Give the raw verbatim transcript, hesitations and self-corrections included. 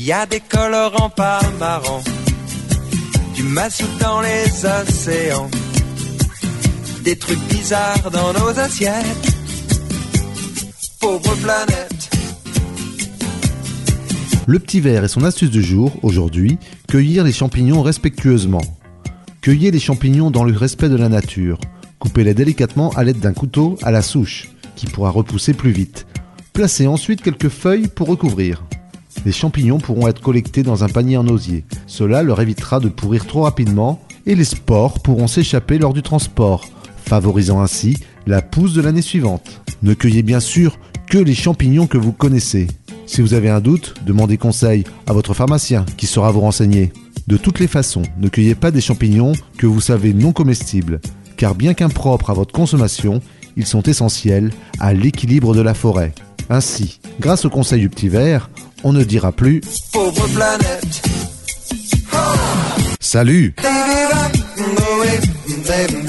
y a des colorants pas marrants, du mazout dans les océans, des trucs bizarres dans nos assiettes. Pauvre planète. Le petit verre et son astuce du jour, aujourd'hui, cueillir les champignons respectueusement. Cueillez les champignons dans le respect de la nature. Coupez-les délicatement à l'aide d'un couteau à la souche, qui pourra repousser plus vite. Placez ensuite quelques feuilles pour recouvrir. Les champignons pourront être collectés dans un panier en osier. Cela leur évitera de pourrir trop rapidement et les spores pourront s'échapper lors du transport, favorisant ainsi la pousse de l'année suivante. Ne cueillez bien sûr que les champignons que vous connaissez. Si vous avez un doute, demandez conseil à votre pharmacien qui saura vous renseigner. De toutes les façons, ne cueillez pas des champignons que vous savez non comestibles, car bien qu'impropres à votre consommation, ils sont essentiels à l'équilibre de la forêt. Ainsi, grâce au conseil du petit verre, on ne dira plus « Pauvre planète !» Salut!